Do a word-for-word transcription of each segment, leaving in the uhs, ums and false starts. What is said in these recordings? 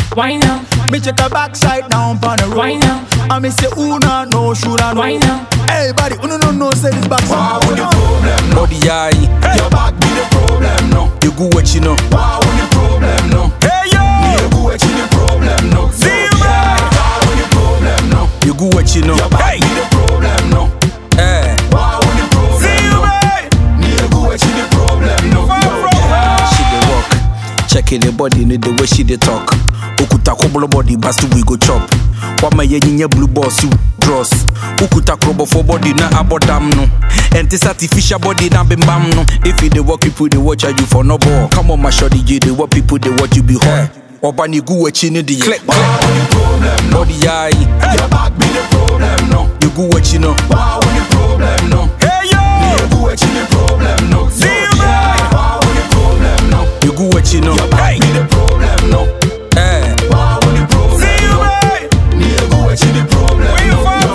Why now? Me check a backside down on the road. Why now? I me say who not know should I know. Why now? Everybody who no no know say this backside. Wow, the problem no. Body eye, Your back be the problem no. you go what you know. Wow, the problem no. Hey yo, You go what you the problem no. See you, Wow, the problem no. you go what you know. Your back Hey, be the problem no. eh, Wow, the problem see you, no. man. You go what you the problem no. She dey walk, checking the body, need the way she dey talk. Ukuta kobolo body, basti we go chop. Wama ye nye blue boss you dross. Ukuta krobo for body na abodam no. And this artificial body na bim bam no. If you dey work people dey watch you for no ball. Come on my shorty, you dey work people dey watch you be hot. Obani gu we chini di click Wow, the problem no. body eye, Your back be the problem no. you go what you know. Wow, the problem no. Hey yo, You go what you the problem no. see you, man. Wow, the problem no. You go what you know. Your back Hey, be the problem no. eh, Wow, the problem see you, no. man. You go what you the problem Where you no. from,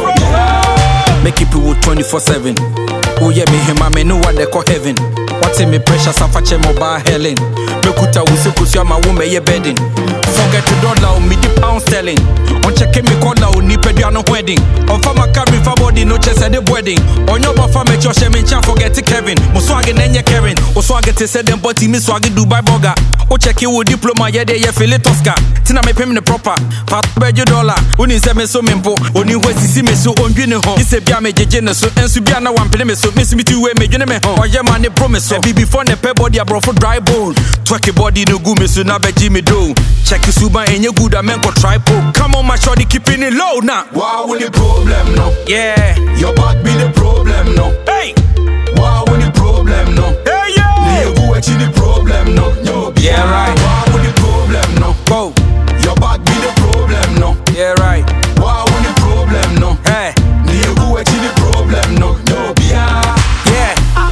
bro? Make it people twenty-four seven. Oh yeah, me him, I me know what they call heaven. What's in me pressure, suffer mobile Helen. Me kuta wuse kusi ama wume ye bedding. Forget the dollar, me the pound sterling. On check me corner, ni pediano wedding. On fama carry for body, no chest at the wedding. On your buffer, me your shame and forget Kevin. Mo swag and then Karen. O swag to say them body, me swag Dubai burger. O check you with diploma, yeah, they ye feel it Tosca. Tina me pay me the proper. Fat bed you dollar. Uni se me so mempo. Oni we si me so on you know. Ise bia me jeje so. En su bia na one pele me so. Miss me two way me you me home. Oh yeah man, they promise so. Be before the pay body a bro for dry bone. Twerk your body no good me so na be Jimmy do. Check your suba and you good a man go try po. Come on my shorty keeping it low now. Wow, the problem no. Yeah. Your back be the problem no. Hey. Wow, the problem no. Hey yo. You go what you the problem no. Yo, Yeah, right. Wow, the problem no. Go. Your back be the problem no. Yeah right. Wow, the problem no. Hey. You go what you the problem no. Yo, yeah. Yeah.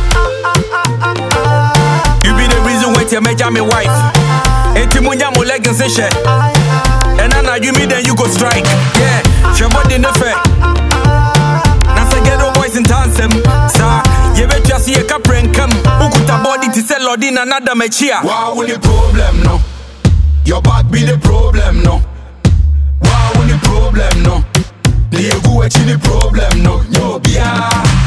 You be the reason why you make me wife. Enti munya mo leggings and shit. And now you me then you go strike. Yeah. Your body no fair. Now say get no voice in tandem. Sir, you bet you see a capren come. Ukuta body to sell Lord in another me cheer. Wow, the problem no. Your back be the problem no. Wow, the problem no. You go what you the problem no. Yo, yeah.